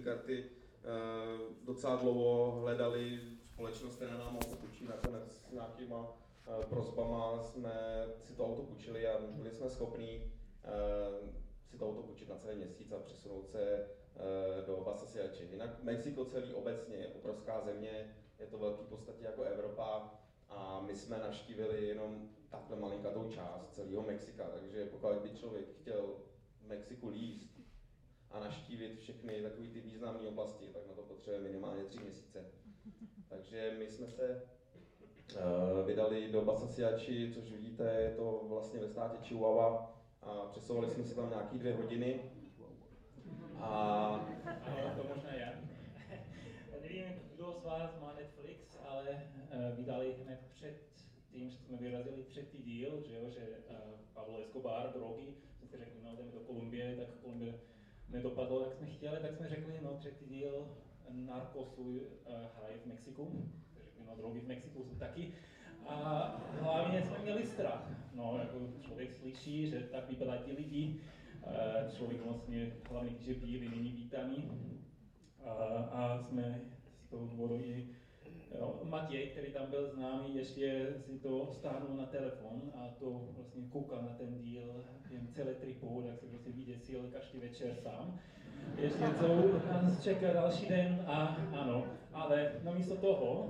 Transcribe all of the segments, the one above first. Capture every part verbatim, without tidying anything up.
karty docela dlouho hledali společnost, která nám auto půjčí, nakonec s nějakýma prosbama jsme si to auto půjčili a byli jsme schopní si to auto půjčit na celý měsíc a přesunout se do Basasiači. Jinak Mexiko celý obecně je obrovská země, je to velký v podstatě jako Evropa a my jsme navštívili jenom takhle malinkatou část celého Mexika, takže pokud by člověk chtěl v Mexiku líst a navštívit všechny takové ty významné oblasti, tak na to potřebuje minimálně tři měsíce. Takže my jsme se uh, vydali do Basasiači, což vidíte, je to vlastně ve státě Chihuahua a přesouvali jsme se tam nějaký dvě hodiny. A ano, to možná já. Nevím, kdo z vás má Netflix, ale uh, vydali hned před tím, že jsme vyrazili třetí díl, že, jo, že uh, Pablo Escobar, drogy, jsme si řekli, no jdeme do Kolumbie, tak Kolumbie nedopadlo, jak jsme chtěli, tak jsme řekli, no třetí díl Narcosu uh, hraje v Mexiku, řekli, no drogy v Mexiku jsou taky. A hlavně jsme měli strach, no jako člověk slyší, že tak vypadají ti lidi, uh, člověk vlastně, hlavně když je bílý, není vítaný. Uh, a jsme z toho důvodu i jo, Matěj, který tam byl známý, ještě si to stáhnul na telefon a to vlastně koukal na ten díl během celé tripu, tak se prostě vyděsil každý večer sám. Ještě co nás čeká další den a ano, ale namísto toho,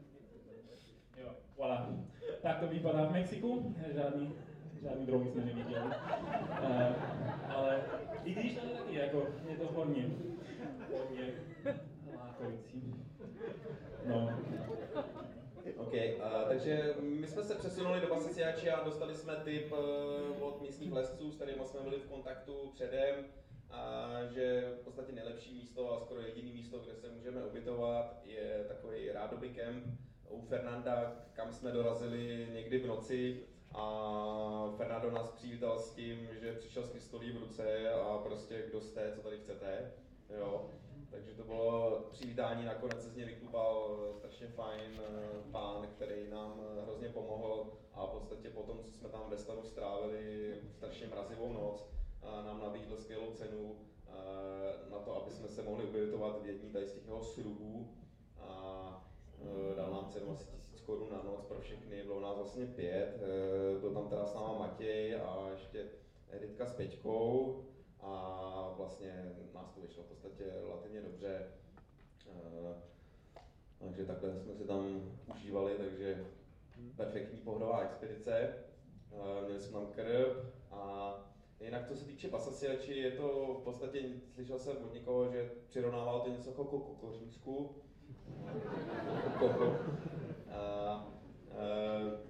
jo, voilà, tak to vypadá v Mexiku, žádný, žádný drogy jsme neviděli, uh, ale i když to je taky, jako je to hodně, hodně lákající. No. OK, uh, takže my jsme se přesunuli do Basasiači a dostali jsme tip uh, od místních lesců, s kterými jsme byli v kontaktu předem, a že v podstatě nejlepší místo a skoro jediné místo, kde se můžeme ubytovat, je takový rádoby kemp u Fernanda, kam jsme dorazili někdy v noci a Fernando nás přivítal s tím, že přišel s pistolí v ruce a prostě kdo jste, co tady chcete, jo. Takže to bylo přivítání, nakonec se z něj vyklupal strašně fajn pán, který nám hrozně pomohl a v podstatě po tom, co jsme tam ve stanu strávili strašně mrazivou noc, nám nabídl skvělou cenu na to, aby jsme se mohli ubytovat v jedním tady z těch jeho srubů a dal nám cenu asi tisíc korun na noc pro všechny, bylo nás vlastně pět, byl tam teda s náma Matěj a ještě Editka s Peťkou. A vlastně nás to vyšlo v podstatě relativně dobře, uh, takže takhle jsme si tam užívali, takže perfektní pohodová expedice, uh, měli jsme tam krb a jinak co se týče Basasiači, je to v podstatě, slyšel jsem od někoho, že přirovnával to něco jako kokořínsku, koko. Uh, uh,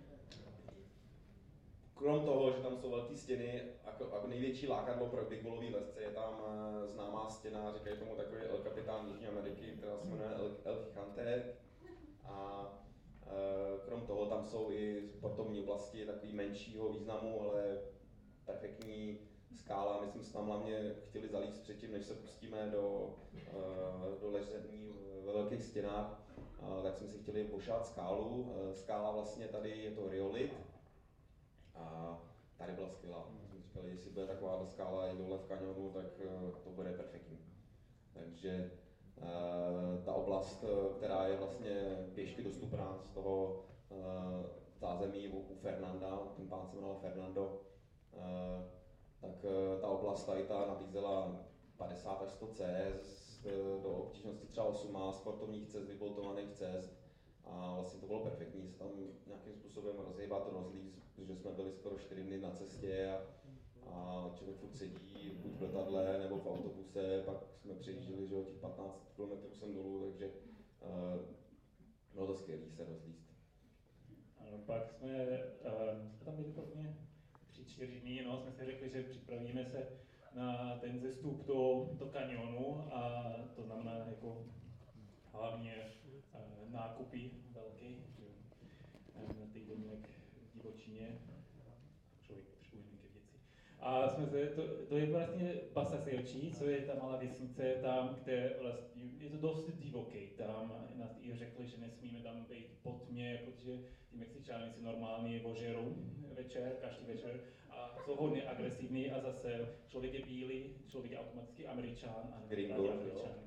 Krom toho, že tam jsou velké stěny, jako, jako největší lákadlo pro bigballový lesce je tam uh, známá stěna, říkají tomu takový El Capitán Jižní Ameriky, která se jmenuje El, El Gigante. A uh, krom toho tam jsou i sportovní oblasti takový menšího významu, ale perfektní skála. My jsme se tam hlavně chtěli zalízt předtím, než se pustíme do, uh, do ležení ve velkých stěnách, uh, tak jsme si chtěli pošát skálu. Uh, skála vlastně tady je to riolit. A tady byla skvělá. Jsme říkali, jestli bude taková skála i dole v kanionu, tak to bude perfektní. Takže uh, ta oblast, která je vlastně pěšky dostupná z toho uh, zázemí u, u Fernanda, ten pán se jmenoval Fernando, uh, tak uh, ta oblast tady ta nabízela padesát až sto cest, do obtížnosti třeba osmnáct sportovních cest, vyboltovaných cest. A vlastně to bylo perfektní se tam nějakým způsobem rozhýbat, rozlízt, protože jsme byli skoro čtyři dny na cestě a, a člověk furt sedí buď v letadle nebo v autobuse, pak jsme přejížděli, že těch patnáct kilometrů sem dolů, takže uh, bylo to skvělé se rozlízt. Ano, pak jsme, uh, jsme tam byli prvně tři, čtyři dny, no, jsme si řekli, že připravíme se na ten zestup do, do kanionu a to znamená jako hlavně uh, nákupy velké, na týdenník v divočině, člověk potřebuje nějaké věci. A jsme se, to, to je vlastně Basasiači, co je ta malá vesnice tam, kde vlastně je to dost divoké. Tam nás i řekli, že nesmíme tam být po tmě, protože ty Mexičáni si normálně ožerou večer, každý večer a jsou hodně agresivní a zase člověk je bílý, člověk je automaticky Američan a Gringo, Američan.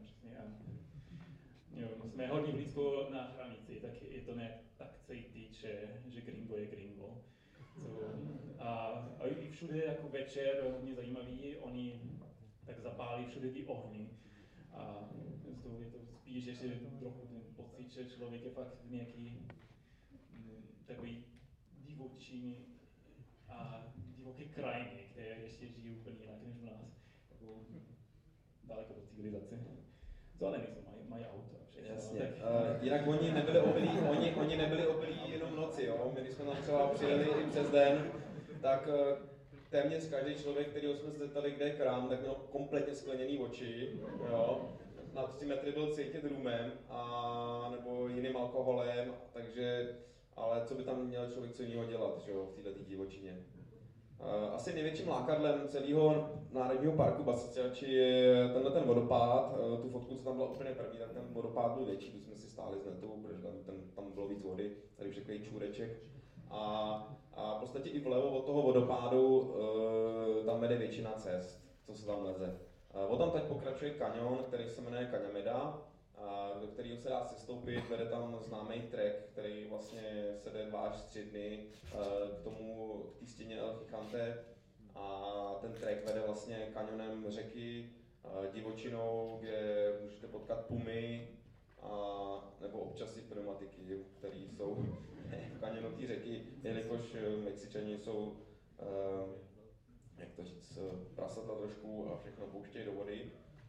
jsme hodně blízko na hranici, tak je to ne tak cítit, že, že gringo je gringo. So, a, a i všude jako večer, hodně zajímavý, oni tak zapálí všude ty ohně. A z toho je to spíš ještě trochu ten pocit, že člověk je fakt v nějaký m, takový divočí a divoké krajině, které ještě žijí úplně jinak než v nás. Jako daleko do civilizace. Co ale nejsou, mají, mají auto a všechno. Jasně. Tak... Uh, jinak oni nebyli opilí, oni, oni nebyli opilí jenom v noci, jo. My když jsme tam třeba přijeli i přes den, tak uh, téměř každý člověk, kterýho jsme se zeptali, kde je krám, tak měl kompletně skleněný oči, jo. Na tři metry byl cítit rumem a nebo jiným alkoholem, takže, ale co by tam měl člověk co jiného dělat, že jo, v této divočině. Asi největším lákadlem celého národního parku Basasciaci je tenhle ten vodopád. Tu fotku, co tam byla úplně první, tak ten vodopád byl větší, tu jsme si stáli z netu, protože tam, ten, tam bylo víc vody, tady už takový čůreček. A, a v podstatě i vlevo od toho vodopádu e, tam vede většina cest, co se tam leze. E, od tam teď pokračuje kanion, který se jmenuje Cañameda, do kterého se dá sestoupit, vede tam známý trek, který vlastně se jde dva až tři dny k tomu, k té stěně El Gigante, a ten trek vede vlastně kanionem řeky, divočinou, kde můžete potkat pumy, a, nebo občas i pneumatiky, které jsou v kanionu té řeky, jelikož Mexičani jsou, jak to říct, prasata trošku a všechno pouštějí do vody.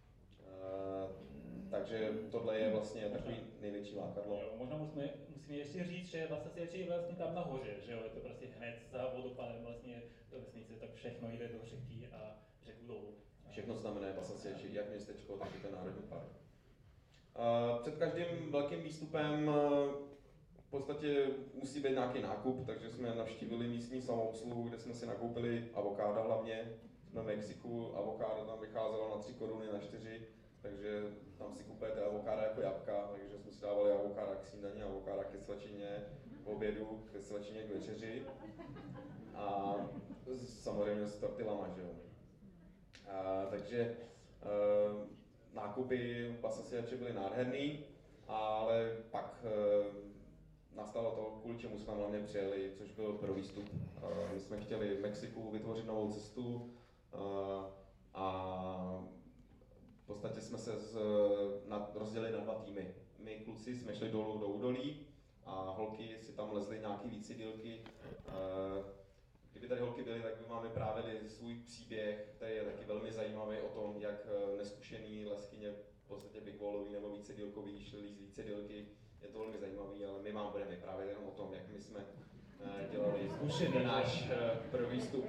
Takže tohle je vlastně takový největší lákadlo. Jo, možná musíme, musíme ještě říct, že Basasciaci je vlastně tam nahoře, že jo, je to prostě hned za vodopádem vlastně do vesnice, tak všechno jde do řeky a řeku dolů. Všechno znamená Basasciaci, jak městečko, tak i ten národní park. Před každým velkým výstupem v podstatě musí být nějaký nákup, takže jsme navštívili místní samoobsluhu, kde jsme si nakoupili avokáda hlavně. Jsme v Mexiku, avokádo tam vycházelo na tři koruny, na čtyři. Takže tam si kupujete avokáda jako jabka, takže jsme si dávali avokáda k snídani, avokáda ke svačině, k obědu, ke svačině, k večeři. A samozřejmě s tortillama, že jo. A, takže e, nákupy v Basasciaci byly nádherný, ale pak e, nastalo to, kvůli čemu jsme hlavně přijeli, což byl pro výstup. E, my jsme chtěli v Mexiku vytvořit novou cestu e, a v podstatě jsme se z, na, rozdělili na dva týmy. My kluci jsme šli dolů do údolí a holky si tam lezly nějaký vícidílky. Kdyby tady holky byly, tak by vám vyprávěli svůj příběh, který je taky velmi zajímavý o tom, jak neskušený leskyně, v podstatě bigballový nebo vícidílkový, šli z vícidílky. Je to velmi zajímavý, ale my vám budeme vyprávět jenom o tom, jak my jsme dělali zkušený náš první výstup.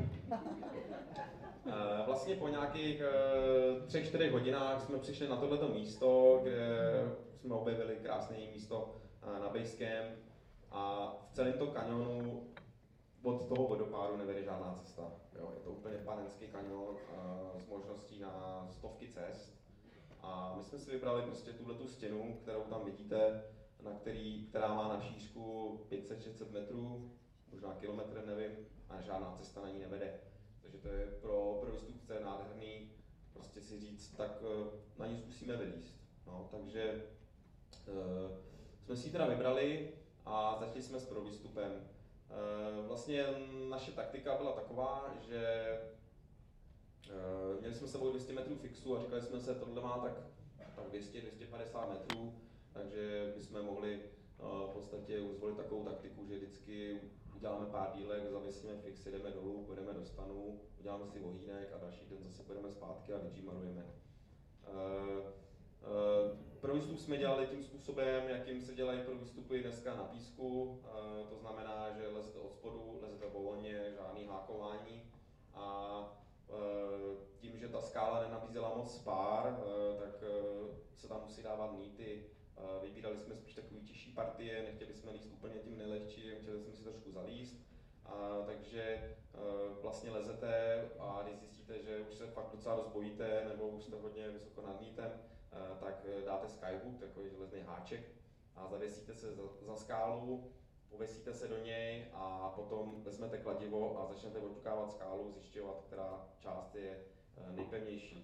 Vlastně po nějakých třech, čtyřech hodinách jsme přišli na tohleto místo, kde jsme objevili krásné místo na Basecamp, a v celém tom kanionu od toho vodopádu nevede žádná cesta. Jo, je to úplně panenský kanion s možností na stovky cest. A my jsme si vybrali prostě tuhletu stěnu, kterou tam vidíte, na který, která má na šířku pět set šest set metrů, možná kilometr, nevím, a žádná cesta na ní nevede. Takže to je pro, pro výstupce nádherný prostě si říct, tak na ní zkusíme vylízt. No, takže uh, jsme si ji teda vybrali a začali jsme s provýstupem. Uh, vlastně naše taktika byla taková, že uh, měli jsme s sebou dvě stě metrů fixu a říkali jsme se, tohle má tak, tak dvě stě až dvě stě padesát metrů, takže bychom mohli uh, v podstatě zvolit takovou taktiku, že vždycky uděláme pár dílek, zavěsíme fix, jdeme dolů, půjdeme do stanu, uděláme si vohýnek a další den zase půjdeme zpátky a vyjimarujeme. Uh, uh, pro výstup jsme dělali tím způsobem, jakým se dělají pro výstupy dneska na písku, uh, to znamená, že lezete od spodu, lezete volně, žádný hákování, a uh, tím, že ta skála nenabízela moc spár, uh, tak uh, se tam musí dávat mýty. Uh, vybírali jsme spíš takový těžší partie, nechtěli jsme líst úplně tím nejlehčím, chtěli jsme si trošku zalíst. Uh, takže uh, vlastně lezete a když zjistíte, že už se fakt docela dost bojíte nebo už jste hodně vysoko nad mítem, uh, tak dáte skyhook, takový železný háček, a zavěsíte se za, za skálu, uvesíte se do něj a potom vezmete kladivo a začnete odťukávat skálu, zjišťovat, která část je uh, nejpevnější.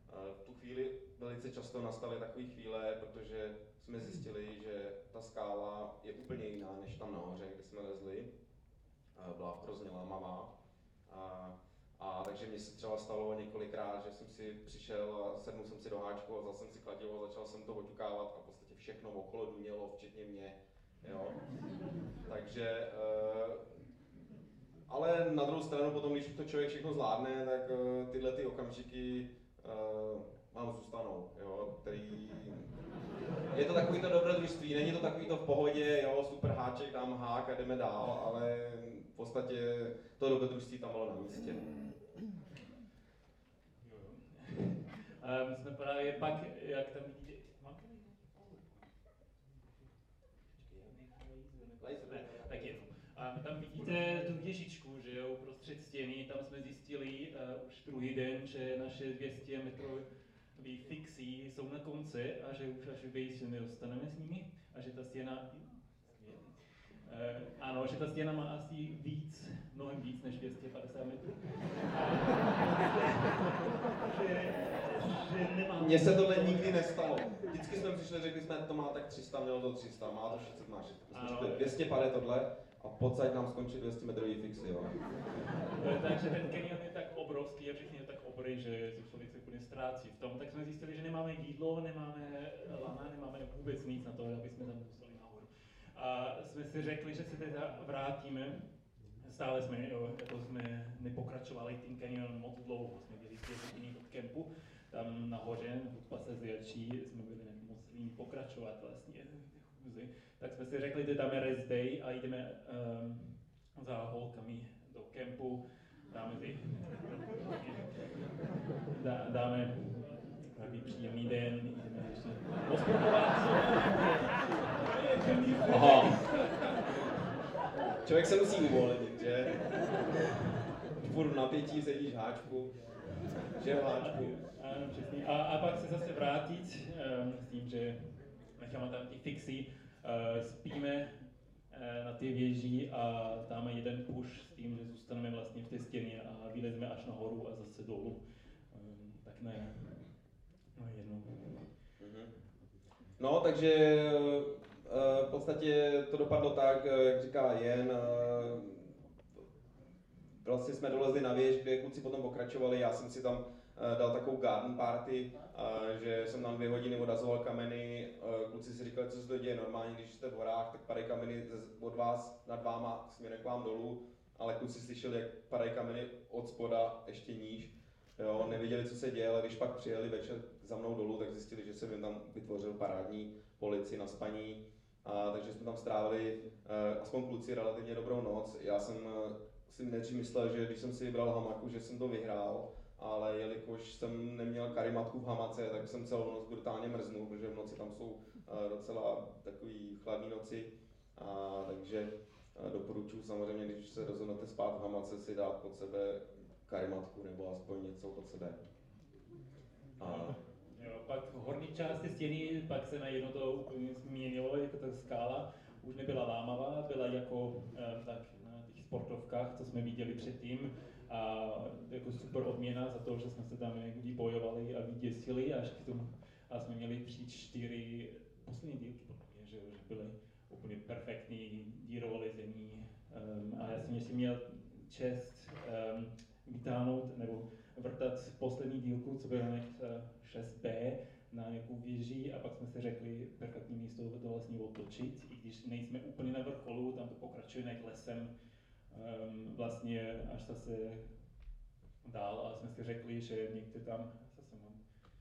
V tu chvíli velice často nastaly takové chvíle, protože jsme zjistili, že ta skála je úplně jiná než tam nahoře, kde jsme lezli. Byla hrozně lámavá. A, a takže mě se třeba stalo několikrát, že jsem si přišel a sednul jsem si do háčku a vzal jsem si kladivo a začal jsem to oťukávat a v podstatě všechno okolo dunělo, včetně mě. Jo? Takže, uh, ale na druhou stranu potom, když to člověk všechno zvládne, tak uh, tyhle ty okamžiky uh, vám zůstanou, jo? Který... Je to takový to dobrodružství, není to takový to v pohodě, jo, super háček, dám hák a jdeme dál, ale v podstatě to dobrodružství tam bylo na místě. A my jsme právě pak, jak tam vidíte, tak je. A tam vidíte tu věžičku, že jo, uprostřed stěny, tam jsme zjistili uh, už druhý den, že naše dvě stě metrové fixy jsou na konci a že už až vejš se nedostaneme s nimi a že ta stěna, uh, ano, že ta stěna má asi víc, mnohem víc než dvě stě padesát metrů. Mně se tohle nikdy nestalo. Vždycky jsme přišli, řekli jsme, to má tak tři sta, mělo to tři sta, má to šest set, má šest set. My jsme řekli, dvě stě pade tohle a pocať nám skončí dvě stě metrový fixy, jo. Takže ten canyon je tak obrovský a všichni je tak obrý, že se člověk se úplně ztrácí v tom. Tak jsme zjistili, že nemáme jídlo, nemáme lana, nemáme vůbec nic na to, aby jsme tam dostali nahoru. A jsme si řekli, že se teda vrátíme. Stále jsme, jo, jako jsme nepokračovali tím canyonem moc dlouho, jsme byli pět hodin od kempu, tam nahoře, v pase zvětší, jsme byli nemoc pokračovat vlastně. Tak jsme si řekli, že dáme rest day a jdeme um, za holkami do kempu, dáme ty, dá, dáme takový příjemný den, jdeme ještě posportovat. Aha. Člověk se musí uvolnit, že? Furt v napětí sedíš v háčku, že v háčku. Ano, přesně. A, a pak se zase vrátit um, s tím, že necháme tam ty fixy, uh, spíme uh, na ty věži a dáme jeden push s tím, že zůstaneme vlastně v té stěně a vylezeme až nahoru a zase dolů. Um, tak ne, no jednou. Mm-hmm. No, takže v podstatě to dopadlo tak, jak říká Jen, vlastně jsme dolezli na věž, kde kluci potom pokračovali, já jsem si tam dal takovou garden party, že jsem tam dvě hodiny odazoval kameny, kluci si říkali, co se to děje normálně, když jste v horách, tak padají kameny od vás nad váma směrem k vám dolů, ale kluci slyšeli, jak padají kameny od spoda ještě níž, jo, nevěděli, co se děje, ale když pak přijeli večer za mnou dolů, tak zjistili, že jsem jim tam vytvořil parádní polici na spaní. A, takže jsme tam strávili, uh, aspoň kluci, relativně dobrou noc. Já jsem uh, si nejdřív myslel, že když jsem si vybral hamaku, že jsem to vyhrál, ale jelikož jsem neměl karimatku v hamace, tak jsem celou noc brutálně mrznul, protože v noci tam jsou uh, docela takový chladné noci. A, takže uh, doporučuji samozřejmě, když se rozhodnete spát v hamace, si dát pod sebe karimatku nebo aspoň něco pod sebe. A, Jo, pak v horní části stěny pak se najednou to úplně změnilo, jako ta skála už nebyla lámavá, byla jako eh, tak na těch sportovkách, co jsme viděli předtím, a jako super odměna za to, že jsme se tam vybojovali a vyděsili až k tomu, a jsme měli tři, čtyři poslední dílky, protože že, že byly úplně perfektní dírovolezení, um, a já jsem ještě měl čest um, vytáhnout nebo vrtat poslední dílku, co bylo šest bé na nějakou věži, a pak jsme si řekli, perfektní místo to vlastně otočit, i když nejsme úplně na vrcholu, tam to pokračuje nad lesem, um, vlastně až zase dál, a jsme si řekli, že někde tam, zase mám,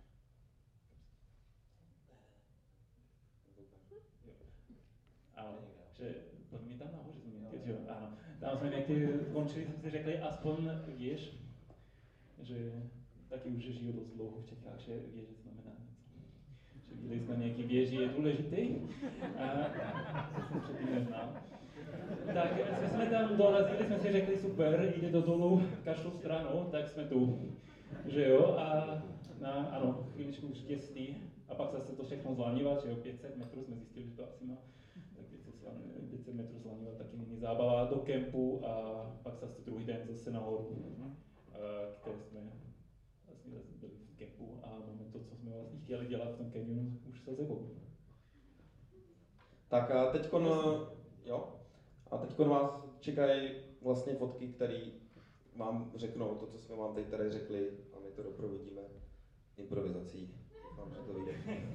ano, že podle mě tam nahoře jsme někde, jo, ano, tam jsme někde končili, jsme si řekli, aspoň věž, že taky už žiju dost dlouho v Čechách, že věže znamená něco. Že viděli jsme nějaký věži je důležitý, a to jsem předtím neznal. Tak jsme tam dorazili, jsme si řekli super, jde do dolů každou stranu, tak jsme tu, že jo, a na, ano, chvíličku štěstí, a pak zase to všechno zlanivat, že jo, pět set metrů jsme zjistili, že to asi má, tak pět set metrů zlanivat taky není zábava, do kempu, a pak zase druhý den zase nahoru, které jsme vlastně byli v kempu, a máme to, co jsme vlastně chtěli dělat v tom canyonu už za sebou. Tak a teďkon, jo, a teďkon vás čekají vlastně fotky, které vám řeknou to, co jsme vám teď tady řekli, a my to doprovodíme improvizací. Doufám, že to vyjde.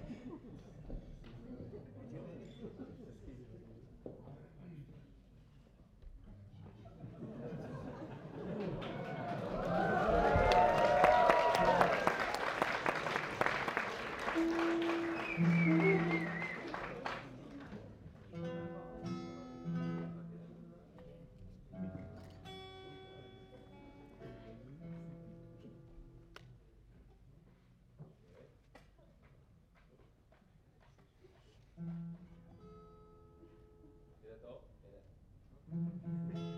Jde to? Jde.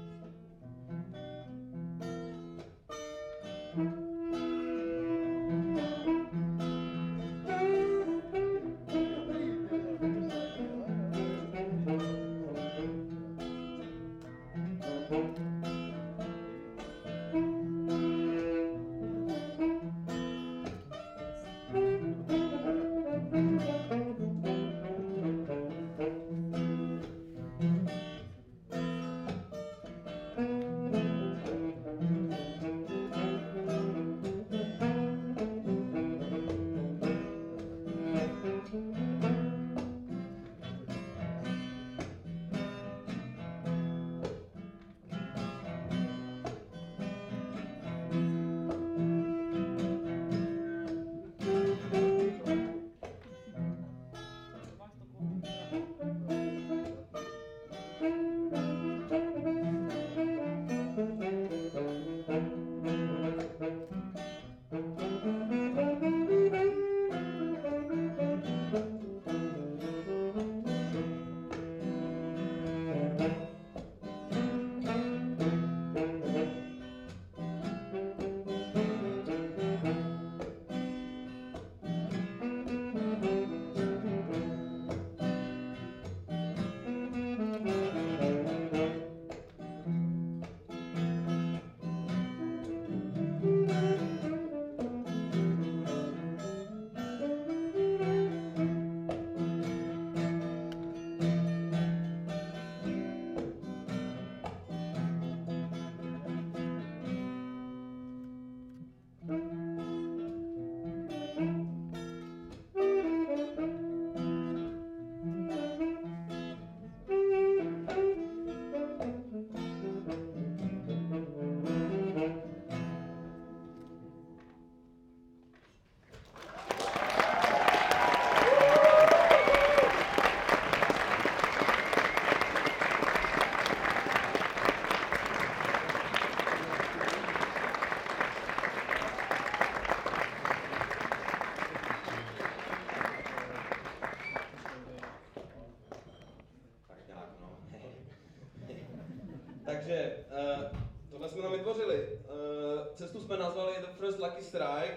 Takže uh, tohle jsme tam vytvořili. Uh, cestu jsme nazvali The First Lucky Strike.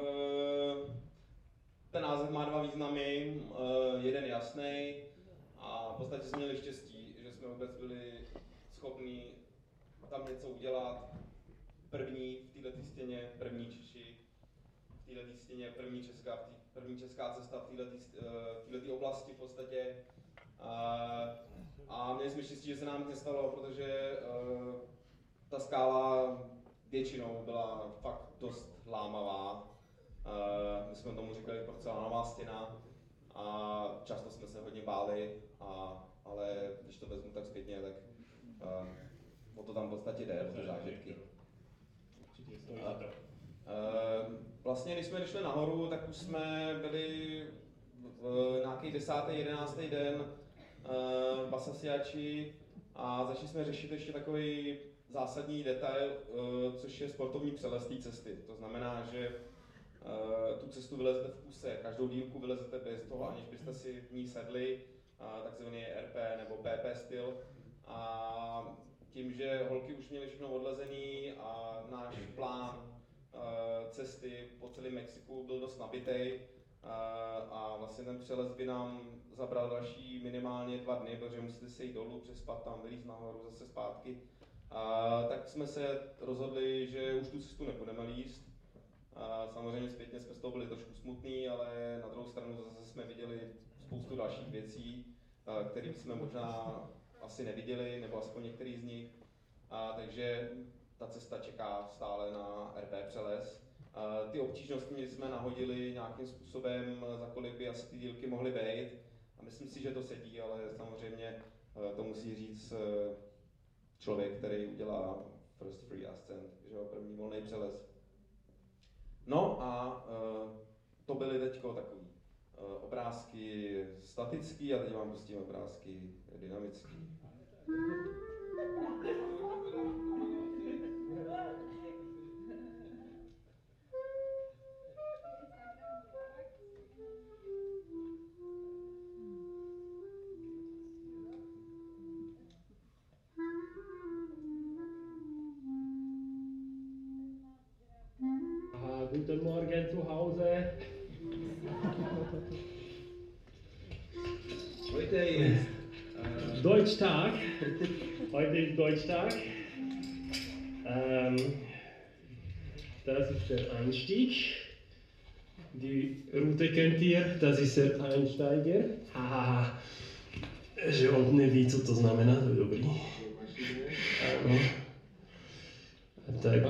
Uh, ten název má dva významy, uh, jeden jasný a v podstatě jsme měli štěstí, že jsme vůbec byli schopni tam něco udělat. První v této stěně, první Češi, v této stěně, první česká, v tý, první česká cesta v této uh, oblasti v podstatě. Uh, A měli jsme štěstí, že se nám nestalo, protože uh, ta skála většinou byla fakt dost lámavá. Uh, my jsme tomu říkali porcelánová stěna a často jsme se hodně báli, a, ale když to vezmu tak zpětně, tak uh, o to tam v podstatě jde, o ty zážitky. Uh, uh, vlastně, když jsme šli nahoru, tak už jsme byli v nějaký desátý, jedenáctý den v Basasiači a začali jsme řešit ještě takový zásadní detail, což je sportovní přelez té cesty. To znamená, že tu cestu vylezete v kuse, každou dílku vylezete bez toho, aniž byste si v ní sedli, takzvaný R P nebo P P styl. A tím, že holky už měly všechno odlezený a náš plán cesty po celém Mexiku byl dost nabitej, a vlastně ten přelez by nám zabral další minimálně dva dny, protože musíte se jít dolů, přespat tam, vylízt nahoru, zase zpátky. A tak jsme se rozhodli, že už tu cestu nebudeme líst. A samozřejmě zpětně jsme z toho byli trošku smutný, ale na druhou stranu zase jsme viděli spoustu dalších věcí, které jsme možná asi neviděli, nebo aspoň některý z nich. A takže ta cesta čeká stále na R P Přeles. A ty obtížnosti jsme nahodili nějakým způsobem, za kolik by asi ty dílky mohly být. A myslím si, že to sedí, ale samozřejmě to musí říct člověk, který udělá First Free Ascent, že jo, první volný přelez. No a to byly teďko takový obrázky statický a teď vám pustím obrázky dynamický. Guten Morgen zu Hause. Heute ist äh, Deutschtag. Heute ist Deutschtag. Ähm, das ist der Einstieg. Die Route kennt ihr, das ist der Einsteiger. Haha, že on neví, co to znamená, to je dobrý. Ano. Tak.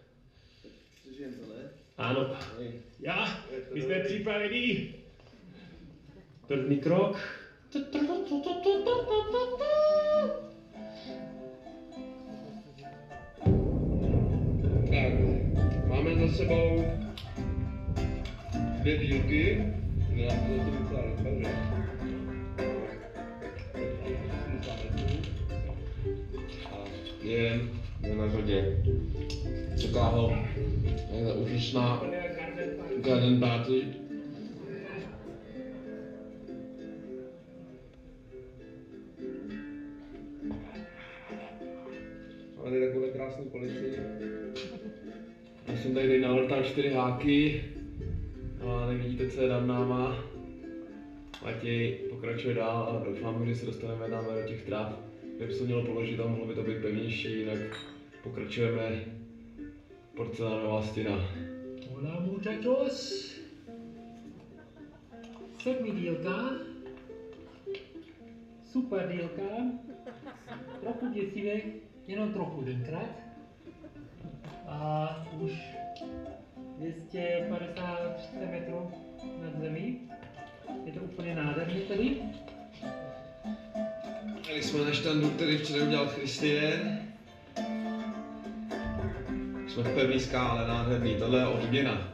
Áno. Ja, my sme pripravení. Prvný krok. Tak, máme za sebou dvě dílky. Já to za to vypadá rychle, že? A je, je na řadě. Čeká ho takhle úžasná garden party. Máme tady takové krásné policii. Já jsem tady navrtal čtyři háky. A nevidíte, co je nad náma. Matěj pokračuje dál a doufám, že se dostaneme tam do těch tráv. Kdyby se to mělo položit a mohlo by to být pevnější, jinak pokračujeme. Porcelánová stěna. Hola muchachos. Sedmý dílka. Super dílka. Trochu děsivé, jenom trochu tenkrát. A už dvě stě padesát metrů nad zemí. Je to úplně nádherný tady. Tady jsme na štandu, který včera udělal Christian. Jsme v pevný skále, nádherný, tohle je odměna.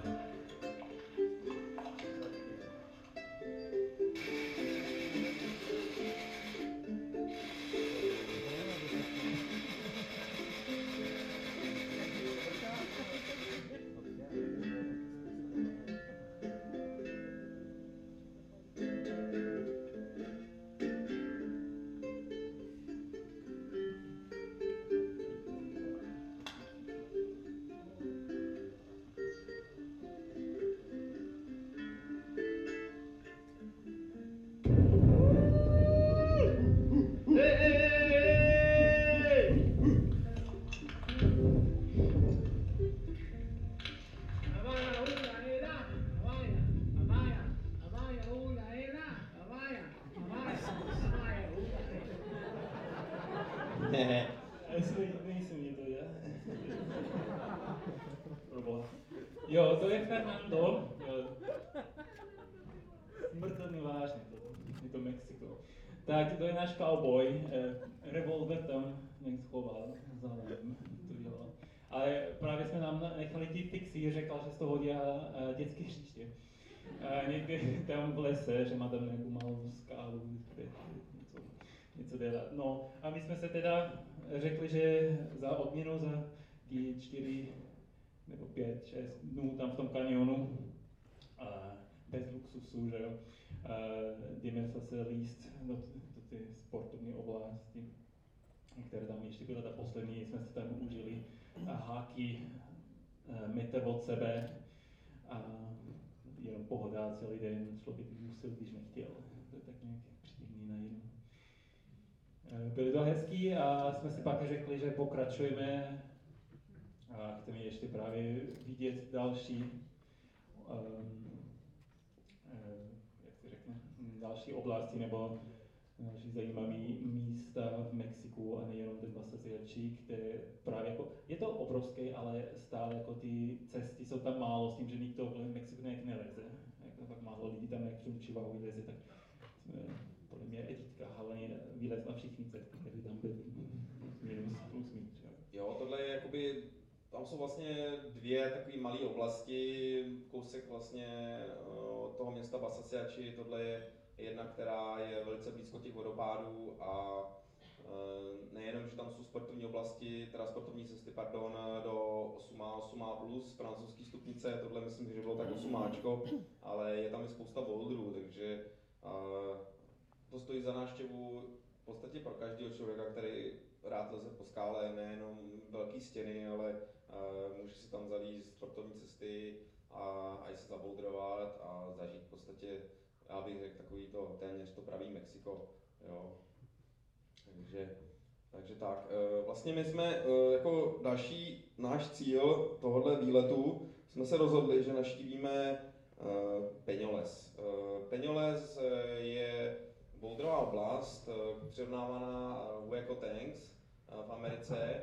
Jo, to je Fernando. Smrtelně vážně, to, je to Mexiko. Tak to je náš cowboy, eh, revolver tam někde schoval, zároveň to dělal. Ale právě jsme nám nechali ty fixy, řekl, že z toho dělá uh, dětské hřiště. Uh, někde tam v lese, že má tam nějakou malou skálu, kde něco, něco dělat. No a my jsme se teda řekli, že za odměnu za ty čtyři nebo pět, šest dnů tam v tom kanionu, a bez luxusu, že jo, jdeme zase líst do, do té sportovní oblasti, které tam ještě byla ta poslední, jsme se tam užili a háky metr od sebe a jenom pohoda celý den, člověk musil, když nechtěl, to je tak nějak příjemný na jednu. Byly to hezký a jsme si pak řekli, že pokračujeme a chceme ještě právě vidět další, um, uh, jak se řekne, další oblasti nebo další zajímavé místa v Mexiku a nejenom ten Basasiačí, které právě jako, je to obrovské, ale stále jako ty cesty jsou tam málo s tím, že nikdo v Mexiku nějak neleze. Jako fakt málo lidí tam jak v Chihuahua leze, tak jsme, podle mě Editka hlavně vylezla všichni cesty, které tam byly. Minus plus minus. Jo, tohle je jakoby, tam jsou vlastně dvě takové malé oblasti, kousek vlastně od toho města Basasiačí, tohle je jedna, která je velice blízko těch vodopádů a nejenom, že tam jsou sportovní oblasti, teda sportovní cesty, pardon, do osm A, osm A plus, francouzský stupnice, tohle myslím, že bylo tak osm Ačko, ale je tam i spousta boulderů, takže to stojí za návštěvu v podstatě pro každého člověka, který rád leze po skále, nejenom velké stěny, ale uh, může si tam zalízt sportovní cesty a, a i se zaboulderovat a zažít v podstatě, já bych řekl, takový to téměř to pravý Mexiko, jo. Takže, takže tak, uh, vlastně my jsme uh, jako další náš cíl tohohle výletu jsme se rozhodli, že navštívíme uh, Peñoles. Uh, Peñoles je boulderová oblast, přirovnávaná Hueco Tanks v Americe.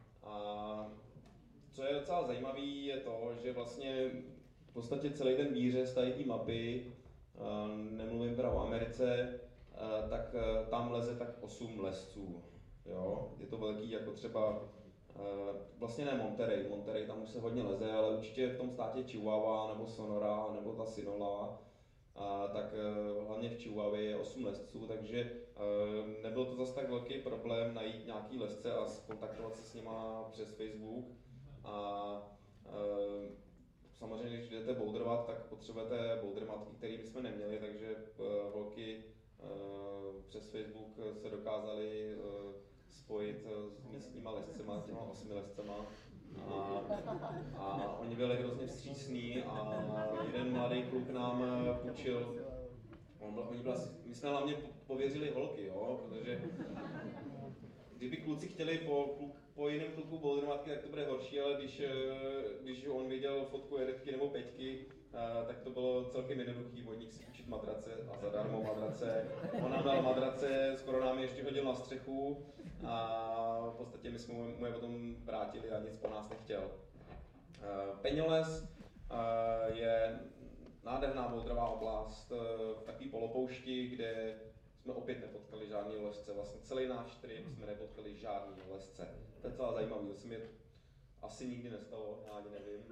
A co je docela zajímavé, je to, že vlastně v podstatě celý ten výřez tady té mapy, nemluvím teda o Americe, tak tam leze tak osm lesců. Jo? Je to velký, jako třeba, vlastně ne Monterey, Monterey tam už se hodně leze, ale určitě v tom státě Chihuahua, nebo Sonora, nebo ta Sinaloa, a tak uh, hlavně v Chihuahuě je osm lesců, takže uh, nebyl to zase tak velký problém najít nějaký lesce a kontaktovat se s nima přes Facebook. A uh, samozřejmě, když jdete boulderovat, tak potřebujete bouldermatky, které bychom neměli, takže uh, holky uh, přes Facebook se dokázali uh, spojit s místníma lescema, těma osmi lescema. A, a oni byli hrozně vstřícní a jeden mladý kluk nám půjčil, on byl, oni byl, my jsme hlavně pověřili holky, jo, protože kdyby kluci chtěli po, po jiném kluku bouldermatky, tak to bude horší, ale když, když on viděl fotku jedetky nebo peťky, tak to bylo celkem jednoduchý od nich si půjčit matrace a zadarmo matrace. On nám dal matrace, skoro nám je ještě hodil na střechu a v podstatě my jsme mu je potom vrátili a nic po nás nechtěl. Peñoles je nádherná boulderová oblast v takové polopoušti, kde jsme opět nepotkali žádný lesce. Vlastně celý náš trip jsme nepotkali žádný lesce. To je celá zajímavé, to se mi asi nikdy nestalo, já ani nevím.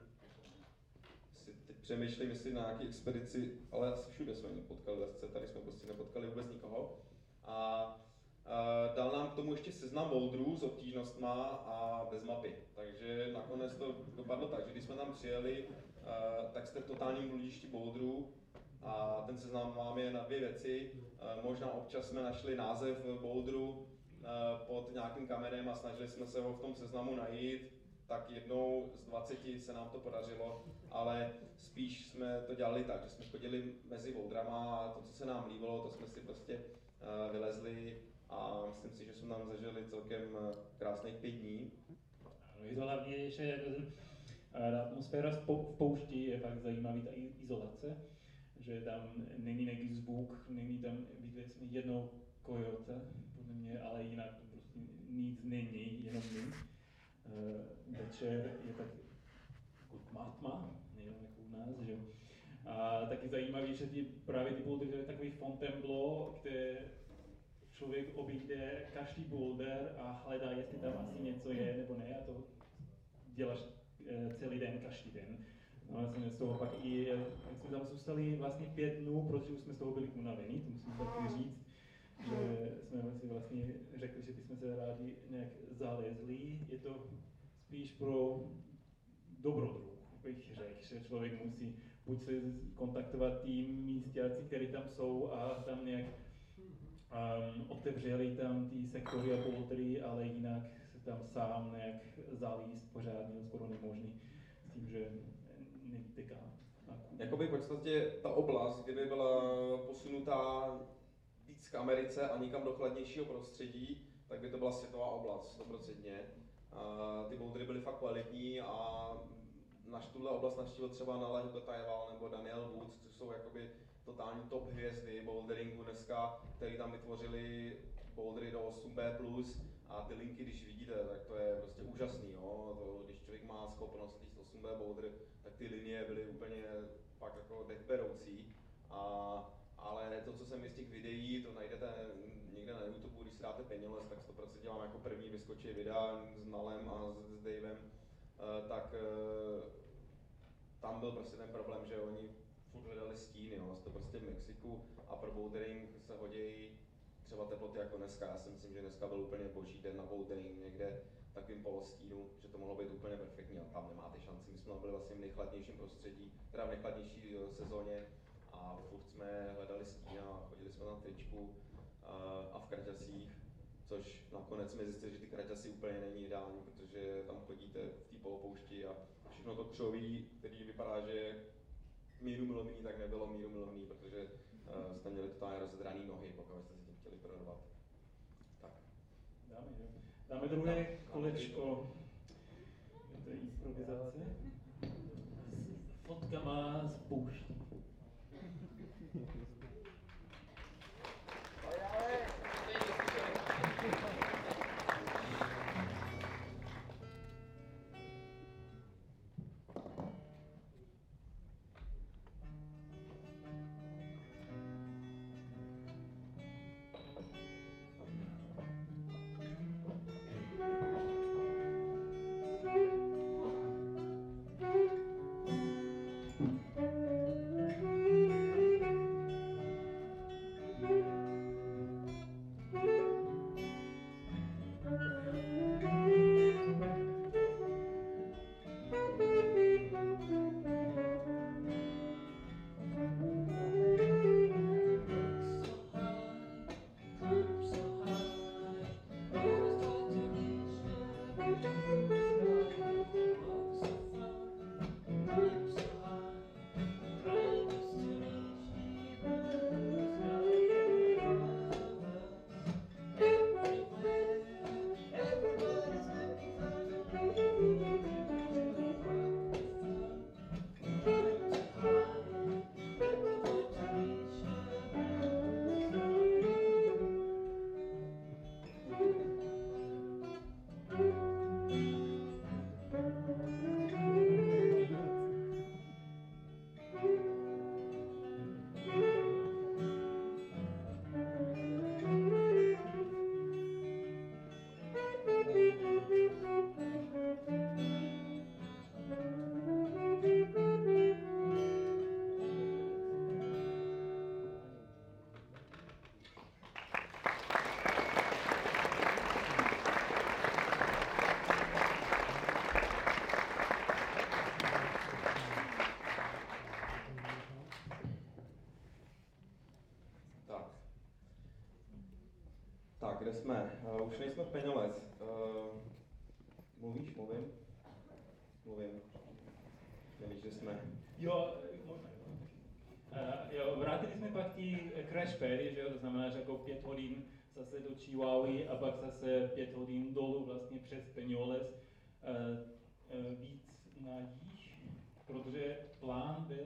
Teď přemýšlím, jestli na nějaké expedici, ale asi všude jsme nepotkali lesce, tady jsme prostě nepotkali vůbec nikoho. A uh, dal nám k tomu ještě seznam boulderů s obtížnostma a bez mapy. Takže nakonec to dopadlo tak, že když jsme tam přijeli, uh, tak jste v totálním bludišti boulderů a ten seznam máme je na dvě věci. Uh, možná občas jsme našli název boulderu uh, pod nějakým kamenem a snažili jsme se ho v tom seznamu najít. Tak jednou z dvaceti se nám to podařilo, ale spíš jsme to dělali tak, že jsme chodili mezi bouldrama a to, co se nám líbilo, to jsme si prostě uh, vylezli a myslím si, že jsme tam zažili celkem krásných pět dní. Je to hlavně, že ta atmosféra v poušti je fakt zajímavý, ta izolace, že tam není nějaký zvuk, není tam, viděli jsme jednou kojota, podle mě, ale jinak prostě nic není, jenom my. Uh, večer je tak jako tma, tma, nejenom jako u nás, že? A taky zajímavý, že ty, právě ty bouldery, to je takový Fontainebleau, kde člověk obejde každý boulder a hledá, jestli tam asi něco je nebo ne, a to děláš uh, celý den, každý den. No a jsme z toho pak i, jak jsme tam zůstali vlastně pět dnů, protože už jsme z toho byli unavení, to musím taky říct. Že jsme si vlastně řekli, že bychom se rádi nějak zalezli. Je to spíš pro dobrodruh, bych řekl, že člověk musí buď se kontaktovat tým místáci, kteří tam jsou a tam nějak um, otevřeli tam ty sektory a bouldery, ale jinak se tam sám nějak zalíst pořádně, skoro nemožný, s tím, že netyká. Jakoby v podstatě ta oblast, kdyby byla posunutá víc k Americe a někam do chladnějšího prostředí, tak by to byla světová oblast, stoprocentně. Uh, ty bouldery byly fakt kvalitní a naš tuhle oblast navštívil třeba Nalehu Kotajval nebo Daniel Woods, což jsou jakoby totální top hvězdy boulderingu dneska, který tam vytvořili bouldery do osm bé plus a ty linky, když vidíte, tak to je prostě úžasný, jo? To, když člověk má schopnost líst osm bé bouldery, tak ty linie byly úplně fakt jako dechberoucí. A, ale to, co jsem z těch videí, to najdete někde na YouTube, když si dáte Peněles, tak sto procent dělám jako první vyskočí videa s Nalem a s, s Davem, uh, tak uh, tam byl prostě ten problém, že oni furt hledali stín, jo, to prostě v Mexiku a pro bouldering se hodí třeba teploty jako dneska. Já si myslím, že dneska byl úplně boží den na bouldering někde v takovým polostínu, že to mohlo být úplně perfektní a tam nemáte šanci. My jsme byli vlastně v nejchladnějším prostředí, teda v nejchladnější sezóně a furt jsme hledali stín a chodili jsme na tričku a v kraťasích, což nakonec jsme zjistili, že ty kraťasy úplně není ideální, protože tam chodíte v té polopoušti a všechno to křoví, který vypadá, že je míru milovný, tak nebylo míru milovný, protože uh, jste měli totálně rozedraný nohy, pokud jste si tím chtěli prodovat. Tak. Dáme, jo. Dáme druhé kolečko. Je to improvizace. S fotkama z pouští. Tak, kde jsme? Uh, už nejsme v Peněles. Uh, mluvíš? Mluvím? Mluvím. Nevíš, že jsme... Jo, možná. Uh, jo, vrátili jsme pak ti crash pady, že jo, to znamená, že jako pět hodin zase do Chihuahuy a pak zase pět hodin dolů vlastně přes Peñoles, uh, uh, víc na jih, protože plán byl,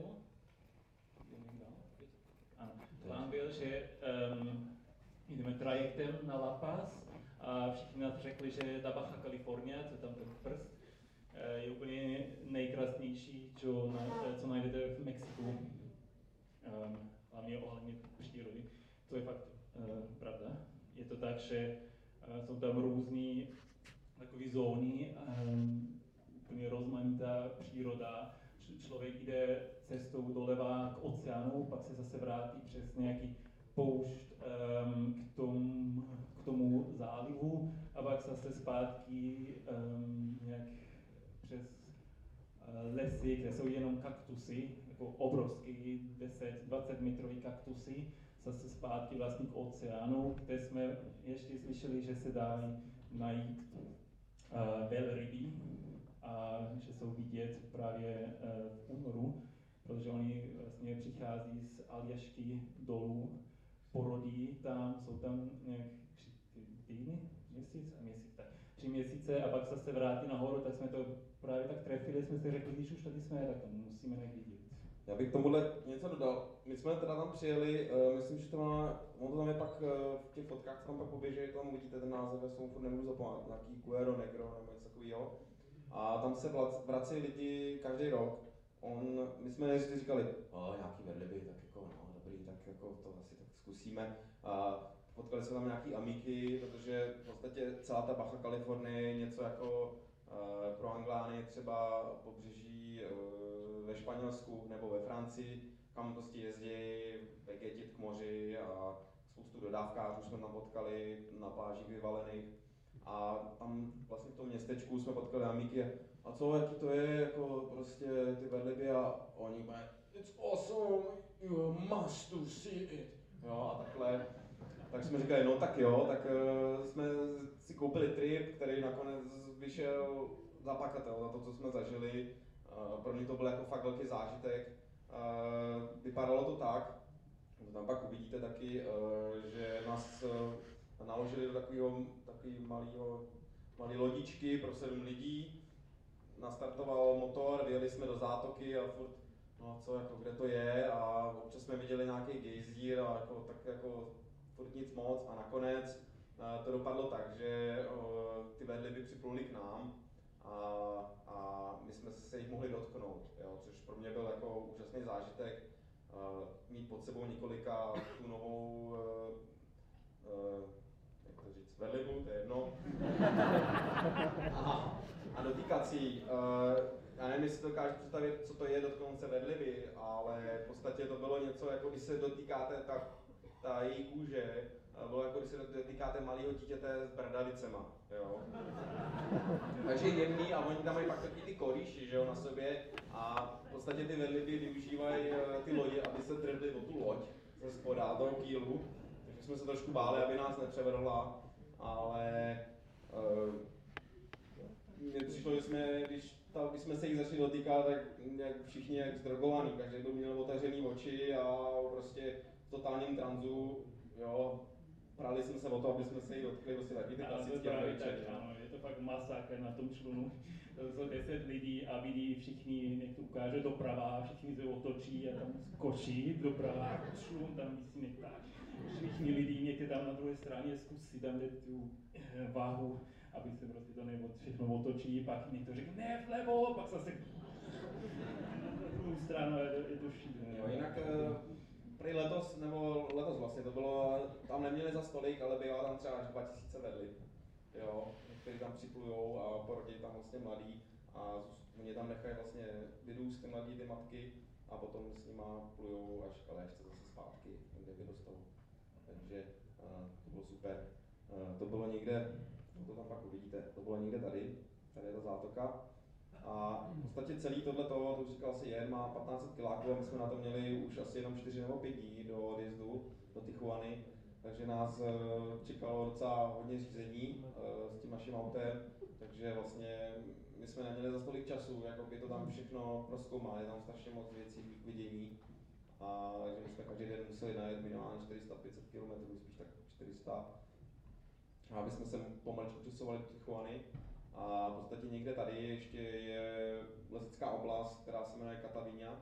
ano, plán byl, že um, jdeme trajektem na La Paz a všichni nás řekli, že ta Baja California, co tam ten prst, je úplně nejkrásnější, co, co najdete v Mexiku, um, hlavně ohledně přírody. To je fakt uh, pravda. Je to tak, že uh, jsou tam různé takové zóny, um, úplně rozmanitá příroda. Č- člověk jde cestou doleva k oceánu, pak se zase vrátí přes nějaký poušť um, k, tom, k tomu zálivu a pak zase zpátky um, nějak přes uh, lesy, kde jsou jenom kaktusy, jako obrovský deset dvacet metrový kaktusy, zase zpátky vlastně k oceánu, kde jsme ještě slyšeli, že se dá najít uh, velryby a že jsou vidět právě uh, v únoru, protože oni vlastně přichází z Aljašky dolů, porodí tam, jsou tam nějak tři týdny, měsíc a měsíc, tak tři měsíce a pak zase vrátí nahoru, tak jsme to právě tak trefili, jsme si řekli, když už tady jsme, tak to musíme nechat vidět. Já bych k tomuhle něco dodal. My jsme teda tam přijeli, uh, myslím, že to má, ono to tam je pak uh, v těch fotkách, tam pak poběží, tam uvidíte ten název, já jsem furt nebudu zapomínat, nějaký Cuero Negro nebo něco takového. A tam se vrací lidi každý rok. On, my jsme nejdřív říkali, o, nějaký vedliby, tak jako no dobrý, tak jako to asi tak zkusíme. A potkali jsme tam nějaký amíky, protože v podstatě celá ta Baja Kalifornie je něco jako uh, pro Anglány třeba pobřeží uh, ve Španělsku nebo ve Francii, kam prostě jezdí vegetit k moři a spoustu dodávkářů jsme tam potkali na plážích vyvalených. A tam vlastně v tom městečku jsme potkali amíky a co, jaký to je, jako prostě ty vedliby a oni mají it's awesome, you must to see it. Jo, a takhle. Tak jsme říkali, no tak jo, tak uh, jsme si koupili trip, který nakonec vyšel za pakatel, za to, co jsme zažili. Uh, pro mě to byl jako fakt velký zážitek. Uh, vypadalo to tak, tam pak uvidíte taky, uh, že nás uh, naložili do takového, takový malýho, malý lodičky pro sedm lidí. Nastartoval motor, vyjeli jsme do zátoky a furt, no co, jako kde to je, a občas jsme viděli nějaký gejzír a jako, tak jako furt nic moc a nakonec uh, to dopadlo tak, že uh, ty vedliby připluli k nám a, a my jsme se jich mohli dotknout, jo, což pro mě byl jako úžasný zážitek, uh, mít pod sebou několika tu novou, uh, uh, jak to říct, vedlibu, to je jedno. a, a dotýkat si, uh, já nevím, jestli to dokážu představit, co to je dotknout se vedliby, ale v podstatě to bylo něco, jako když se dotýkáte, ta, ta její kůže, bylo jako když se dotýkáte malého dítěte s bradavicema, jo. Takže jemný a oni tam mají pak taky ty korýši, že jo, na sobě a v podstatě ty vedliby využívají ty lodě, aby se trhly o tu loď ze spoda, toho kýlu. Takže jsme se trošku báli, aby nás nepřevrhla, ale uh, mně přišlo, že jsme, když, ta, když jsme se jich začali dotýkat, tak jak všichni jak zdrogovaný, každý byl měl otevřený oči a prostě v totálním tranzu, jo. Prali jsme se o to, aby jsme se jí dotkli, prostě taky ty klasické američany. Ano, je to fakt masakr na tom člunu. To jsou deset lidí a vidí všichni, jak to ukáže doprava, všichni se otočí a tam skočí doprava, člun tam visí nektar. Všichni lidi někde tam na druhé straně zkusí tam dát tu váhu, aby se prostě to nebo všechno otočí, pak někdo řekne ne vlevo, pak zase na druhou stranu, je to, je to šílené. Jo, jinak prý letos, nebo letos vlastně to bylo, tam neměli za stolik, ale bývá tam třeba až dva tisíce vedlib, jo, kteří tam připlujou a porodí tam vlastně mladí a oni tam nechají vlastně vyrůst ty mladí ty matky a potom s nima plujou až k léčce zase zpátky, kde vyrostou. Takže uh, to bylo super. Uh, to bylo někde, no to tam pak uvidíte, to bylo někde tady, tady je ta zátoka. A v podstatě celý tohleto, to už říkal asi jen, má patnáct set kiláků a my jsme na to měli už asi jenom čtyři nebo pět dní do odjezdu do Tijuany, takže nás uh, čekalo docela hodně řízení uh, s tím naším autem, takže vlastně my jsme neměli za tolik času, jako by to tam všechno prozkoumat, je tam strašně moc věcí k vidění, a takže my jsme každý den museli najet minimálně čtyři sta pět set kilometrů, spíš tak čtyři sta, a aby jsme se pomaličku přesouvali do Tijuany. A v podstatě někde tady ještě je lezecká oblast, která se jmenuje Cataviña.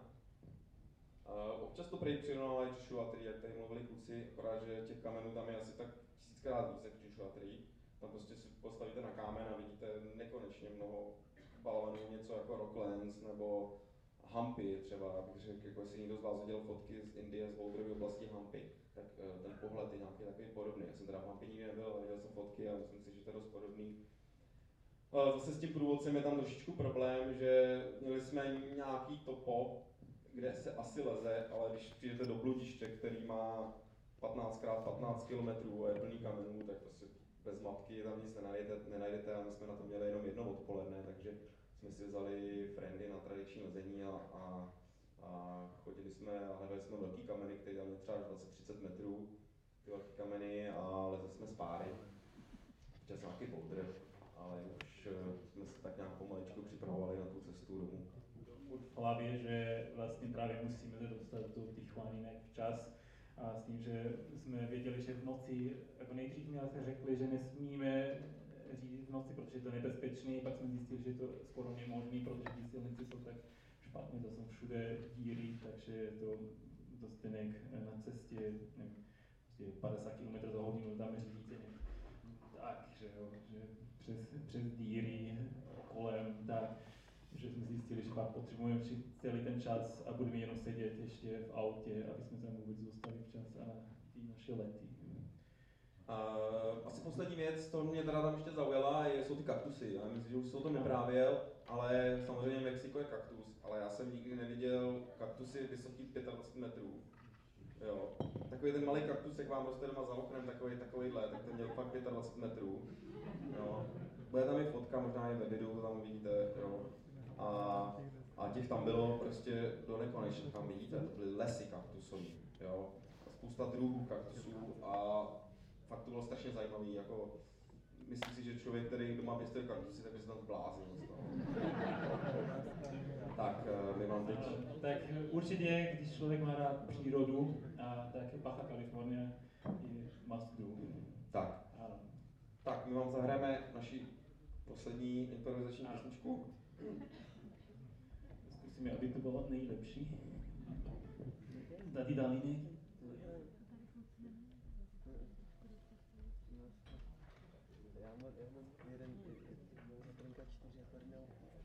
Uh, občas to prý přirovnávají Češuatrí, jak tady mluvili kluci, akorát, že těch kamenů tam je asi tak tisíckrát víc jak Češuatrí. Tam prostě si postavíte na kámen a vidíte nekonečně mnoho balvanů, něco jako Rocklands nebo Hampi třeba, abych řekl, jako jestli někdo z vás viděl fotky z Indie, z Boulderovy oblasti Hampi, tak uh, ten pohled je nějaký takový podobný. Já jsem teda v Hampi nikdy nebyl, ale viděl jsem fotky a myslím si, že to je dost podobný. Zase s tím průvodcem je tam trošičku problém, že měli jsme nějaký topo, kde se asi leze, ale když přijdete do bludiště, který má patnáct krát patnáct kilometrů a je plný kamenů, tak prostě bez mapky tam nic nenajdete, nenajdete a my jsme na to měli jenom jedno odpoledne, takže jsme si vzali friendy na tradiční lezení a, a, a chodili jsme a hledali jsme velký kameny, které tam je třeba dvacet třicet metrů, ty velký kameny, a lezli jsme s páry, včas nějaký boulder, ale už jsme se tak nějak pomaličku připravovali na tu cestu domů. V hlavě, že vlastně právě musíme se dostat do Tijuany nějak včas, a s tím, že jsme věděli, že v noci, jako nejdřív mi se řekli, že nesmíme řídit v noci, protože to je nebezpečný, pak jsme zjistili, že to skoro nemožný, protože ty silnice jsou tak špatně, to jsou všude díry, takže je to dost jinak na cestě, nevím, prostě padesát kilometrů za hodinu tam řídíte tak, že jo, že přes, přes díry kolem, tak, že jsme zjistili, že pak potřebujeme celý ten čas a budeme jenom sedět ještě v autě, aby jsme tam vůbec dostali včas a ty naše lety. Uh, asi poslední věc, to mě teda tam ještě zaujala, je, jsou ty kaktusy. Já myslím, že už jsem o tom nevyprávěl, ale samozřejmě Mexiko je kaktus, ale já jsem nikdy neviděl kaktusy vysoký dvacet pět metrů. Jo. Takový ten malý kaktus, jak vám roste doma za oknem, takový, takovýhle, tak ten měl fakt dvacet pět metrů. Jo. Bude tam i fotka, možná i ve videu, to tam uvidíte. Jo. A, a těch tam bylo prostě do nekonečna, tam vidíte, to byly lesy kaktusový. Jo. A spousta druhů kaktusů a fakt to bylo strašně zajímavý, jako myslím si, že člověk, který doma pěstuje kaktusy, tak by se tam zbláznil z toho. Tak, my vám teď... Tak určitě, když člověk má rád přírodu, a tak Baja California je must do. Tak. Ano. Tak, my vám zahrajeme naši poslední improvizační písničku. Zkusíme, aby to bylo nejlepší. Tady Dalínek. Já mám, já mám jeden, jedna trnka čtyři prdel.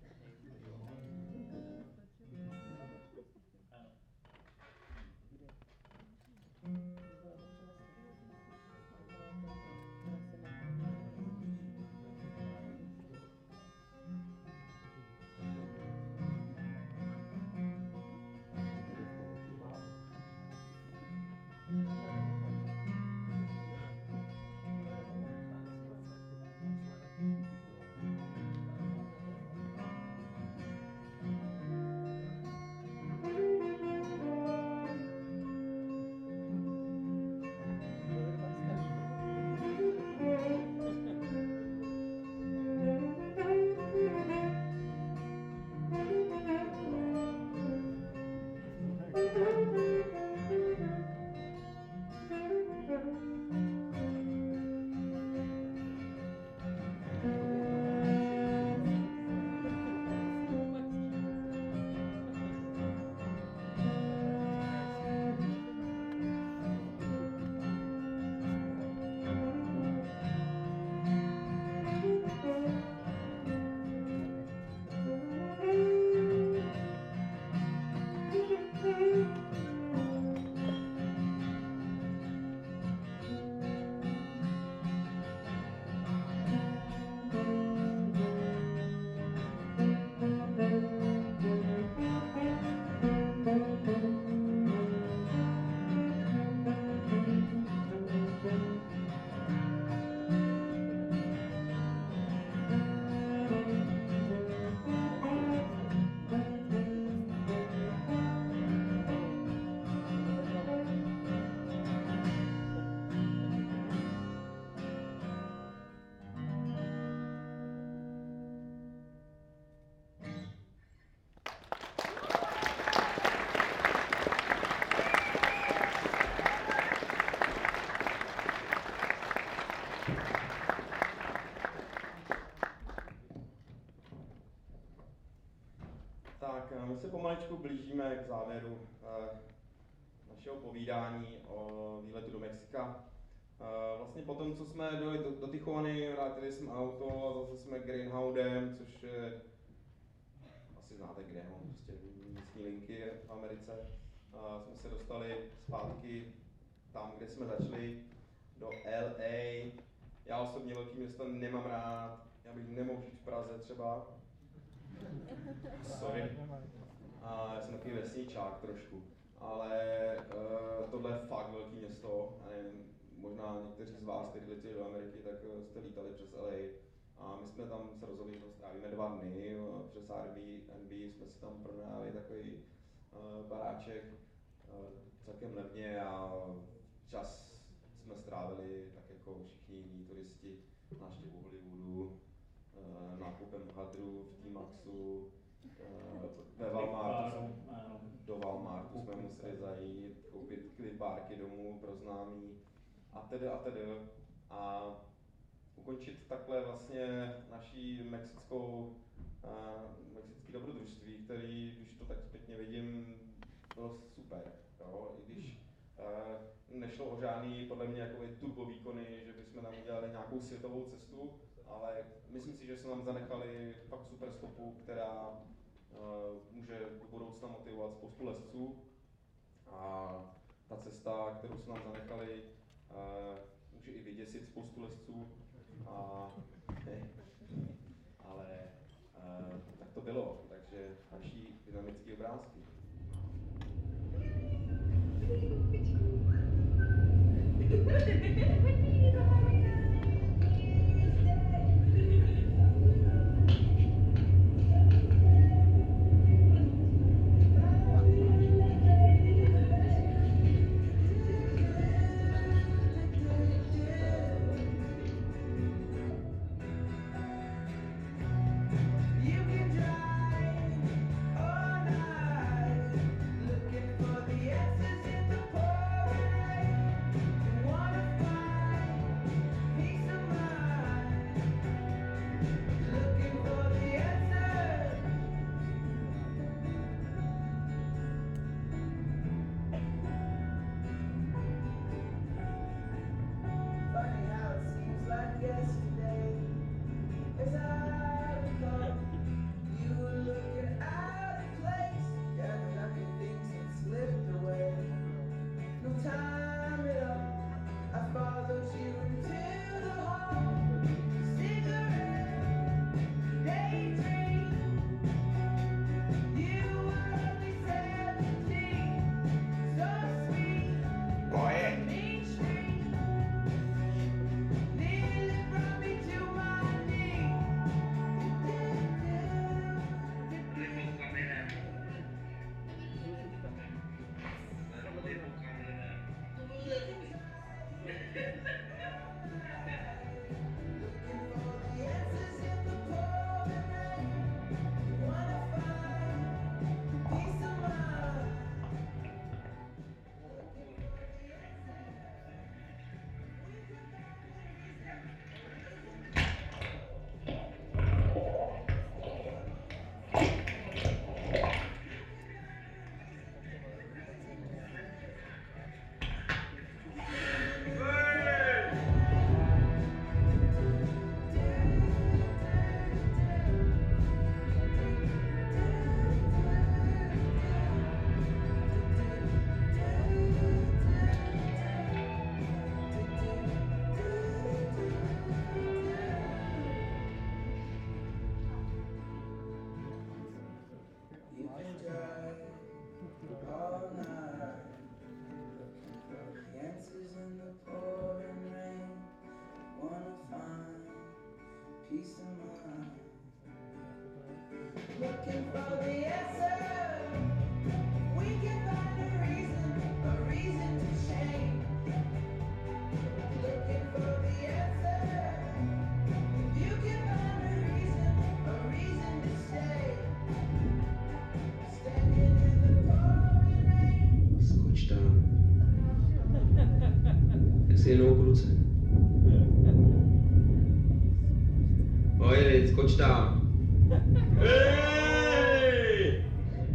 Tak, my se pomaličku blížíme k závěru eh, našeho povídání o výletu do Mexika. Eh, vlastně potom, co jsme dojeli do, do Tijuany, vrátili jsme auto a zase jsme Greyhoundem, což je, asi znáte Greyhound, prostě místní linky v Americe. Eh, jsme se dostali zpátky tam, kde jsme začali, do L A. Já osobně velký město nemám rád, já bych nemohl žít v Praze třeba. Sorry. A já jsem takový vesničák trošku. Ale uh, tohle je fakt velký město. Já nevím, možná někteří z vás, kteří letěli do Ameriky, tak uh, jste lítali přes L A. A my jsme tam se rozhodli, že strávíme dva dny. Uh, přes Airbnb jsme si tam pronajali takový uh, baráček uh, celkem levně a čas jsme strávili tak jako všichni jiní turisti, návštěvu Hollywoodu, nákupem hadru v T-Maxu, ve Walmartu, do Walmartu jsme museli zajít, koupit klipárky domů pro známí a tedy a tedy. A ukončit takhle vlastně naší mexickou, uh, mexický dobrodružství, který, když to tak zpětně vidím, bylo super. Jo? I když uh, nešlo o žádný, podle mě, jakoby turbo výkony, že bychom tam udělali nějakou světovou cestu, ale myslím si, že jsme nám zanechali fakt super stopu, která uh, může do budoucna motivovat spoustu lesců. A ta cesta, kterou jsme nám zanechali, uh, může i vyděsit spoustu lesců. A, ale uh, tak to bylo, takže další dynamické obrázky. Jenom k ruce. Pojď, skoč tam. Hej!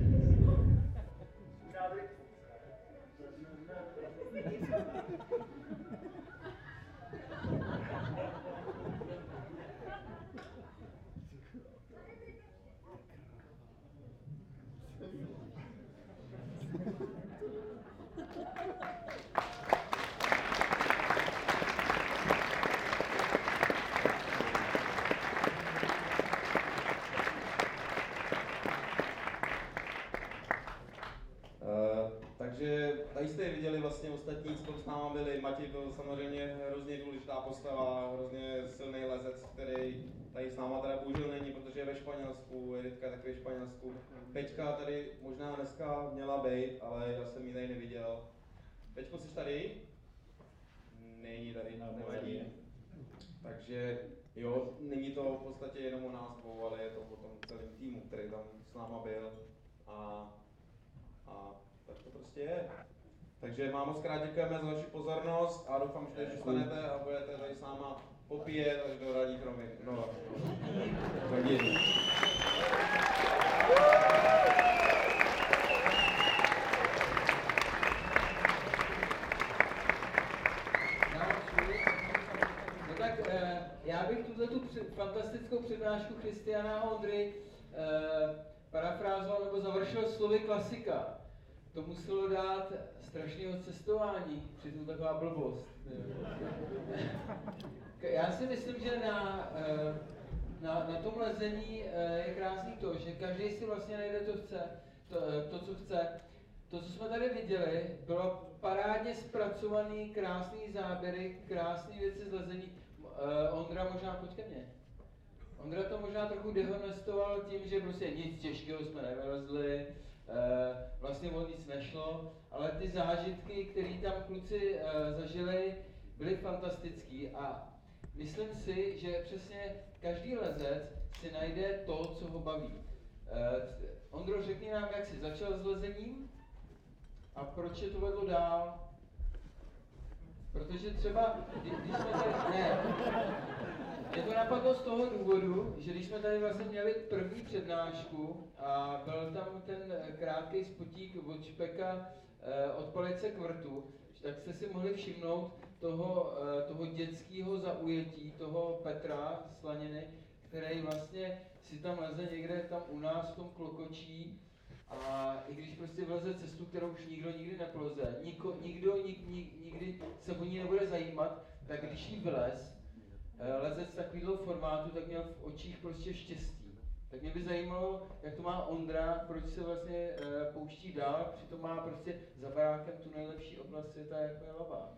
Takže tady jste je viděli vlastně ostatní, co s náma byli. Matěj byl samozřejmě hrozně důležitá postava, hrozně silný lezec, který tady s náma teda bohužel není, protože je ve Španělsku, Editka je taky ve Španělsku. Peťka tady možná dneska měla být, ale já jsem ji tady neviděl. Peťko, jsi tady? Není tady, nevadí. Takže jo, není to v podstatě jenom o nás dvou, ale je to o tom celém týmu, který tam s náma byl. A, a tak to prostě je. Takže vám moc krát děkujeme za vaši pozornost a doufám, že tady zůstanete a budete tady s náma popíjet až do ranních romy, no, hodin. No tak eh, já bych tuto tu fantastickou přednášku Christiana Ondry eh, parafrázoval nebo završil slovy klasika. To muselo dát strašného cestování, přitom taková blbost. Já si myslím, že na, na, na tom lezení je krásný to, že každý si vlastně najde to, chce, to, to, co chce. To, co jsme tady viděli, bylo parádně zpracovaný, krásný záběry, krásné věci z lezení. Ondra možná, pojď ke mně. Ondra to možná trochu dehonestoval tím, že prostě nic těžkého jsme nevylezli, vlastně o nic nešlo, ale ty zážitky, které tam kluci zažili, byly fantastický a myslím si, že přesně každý lezec si najde to, co ho baví. Ondro, řekni nám, jak jsi začal s lezením a proč je to vedlo dál? Protože třeba, když jsme tady, ne, mě to napadlo z toho důvodu, že když jsme tady vlastně měli první přednášku a byl tam ten krátký spotík od Špeka od Palice k vrtu, tak jste si mohli všimnout toho, toho dětského zaujetí, toho Petra Slaniny, který vlastně si tam leze někde tam u nás v tom Klokočí a i když prostě vleze cestu, kterou už nikdo nikdy neploze, nikdo, nikdo nik, nik, nikdy se o ní nebude zajímat, tak když jí vylez, lezec takovýhle formátu, tak měl v očích prostě štěstí. Tak mě by zajímalo, jak to má Ondra, proč se vlastně e, pouští dál, přitom má prostě za barákem tu nejlepší oblast světa, jako je Lava.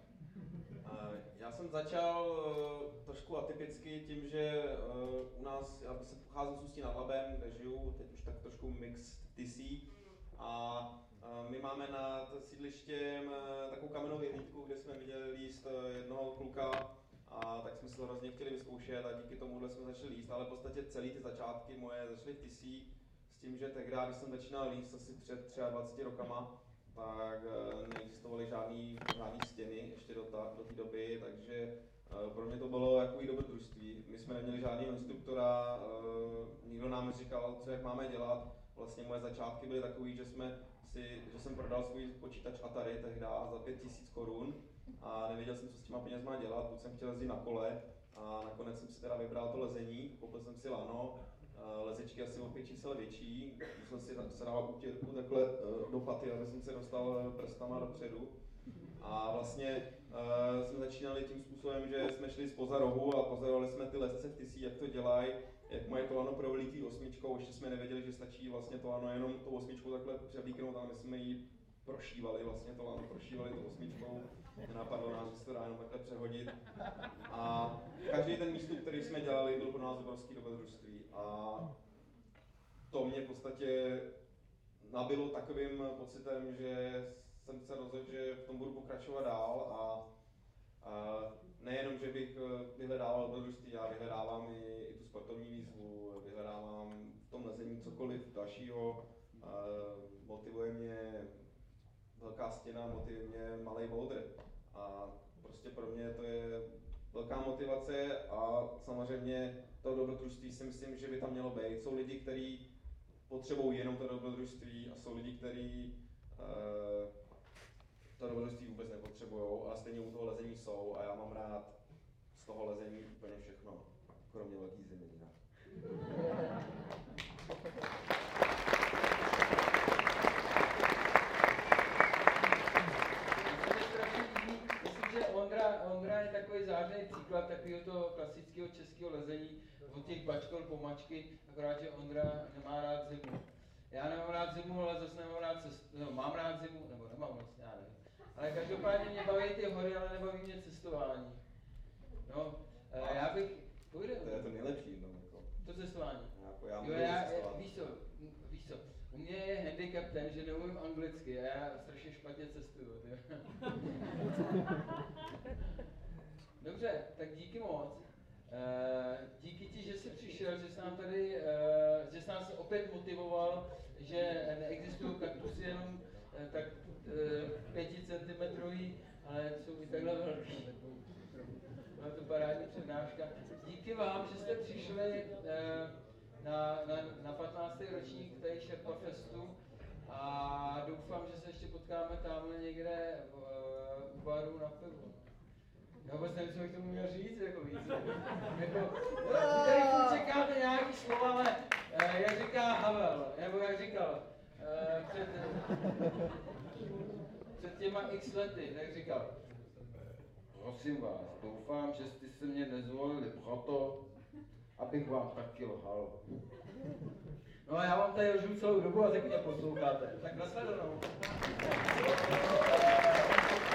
Já jsem začal uh, trošku atypicky tím, že uh, u nás, já se pocházím z Ústí nad Labem, kde žiju, teď už tak trošku mix Tisí. A uh, my máme nad sídlištěm uh, takovou kamennou věhýtku, kde jsme viděli líst uh, jednoho kluka, a tak jsme si to hrozně chtěli vyzkoušet a díky tomuhle jsme začali líst, ale v podstatě celý ty začátky moje začaly v Tisí s tím, že tehdy, když jsem začínal líst asi před dvaceti třemi rokama, tak neexistovaly žádný, žádný stěny ještě do, ta, do té doby, takže uh, pro mě to bylo jakový dobrodružství. My jsme neměli žádného instruktora, uh, nikdo nám neříkal, co jak máme dělat. Vlastně moje začátky byly takový, že, jsme si, že jsem prodal svůj počítač Atari tehdy za pět tisíc korun a nevěděl jsem, co s těma penězma dělat, buď jsem chtěl jezdit na kole a nakonec jsem si teda vybral to lezení, koupil jsem si lano, lezičky asi o pět čísel větší, musel si se dával utěrku takhle do paty, aby jsem se dostal prstama dopředu. A vlastně uh, jsme začínali tím způsobem, že jsme šli zpoza rohu a pozorovali jsme ty lezce v Tisí, jak to dělají, jak mají to lano provlítý osmičkou, ještě jsme nevěděli, že stačí vlastně to lano jenom tou osmičkou takhle převlíknout, ale my jsme ji prošívali, vlastně to lano prošívali tou osmičkou, nenapadlo nás, že se to dá jenom takhle přehodit. A každý ten místup, který jsme dělali, byl pro nás obrovský dobrodružství. A to mě v podstatě nabilo takovým pocitem, že jsem se rozhodl, že v tom budu pokračovat dál a, a nejenom, že bych vyhledával dobrodružství, já vyhledávám i, i tu sportovní výzvu, vyhledávám v tom lezení cokoliv dalšího, motivuje mě velká stěna, motivuje mě malej boulder a prostě pro mě to je velká motivace a samozřejmě to dobrodružství si myslím, že by tam mělo být. Jsou lidi, kteří potřebují jenom to dobrodružství a jsou lidi, kteří uh, to dobrodružství vůbec nepotřebují, ale stejně u toho lezení jsou a já mám rád z toho lezení úplně všechno, kromě velký zimy. Ondra, Ondra je takový zářný příklad takového toho klasického českého lezení od těch bačkol po mačky, akorát, že Ondra nemá rád zimu. Já nemám rád zimu, ale zase nemám rád cestu, no, mám rád zimu, nebo nemám vlastně, já nevím. Ale každopádně mě baví ty hory, ale nebaví mě cestování. No, a já bych, půjde. To je to nejlepší, no, jako. To cestování. Jako já jo, já, víš co, víš co, u mě je handicap ten, že neumím anglicky a já strašně špatně cestuju. Dobře, tak díky moc. E, díky ti, že jsi přišel, že jsi nám tady, e, že jsi nás opět motivoval, že neexistují kaktusy jenom e, tak e, pěti centimetrový, ale jsou i takhle velký. Byla to parádní přednáška. přednáška. Díky vám, že jste přišli eh, na, na, na patnáctý ročník tady Sherpa Festu a doufám, že se ještě potkáme tamhle někde v, uh, u baru na pivu. Já vůbec nevím, co bych tomu měl říct, jako víc. Jako, vy tady furt čekáte nějaký slova, ale uh, jak říká Havel, nebo jak říkal uh, před, před těma x lety, tak říkal, prosím vás, doufám, že jste se mě nezvolili proto, abych vám taky lhal. No a já vám tady lžu celou dobu a tak mě posloucháte. Tak nasledanou.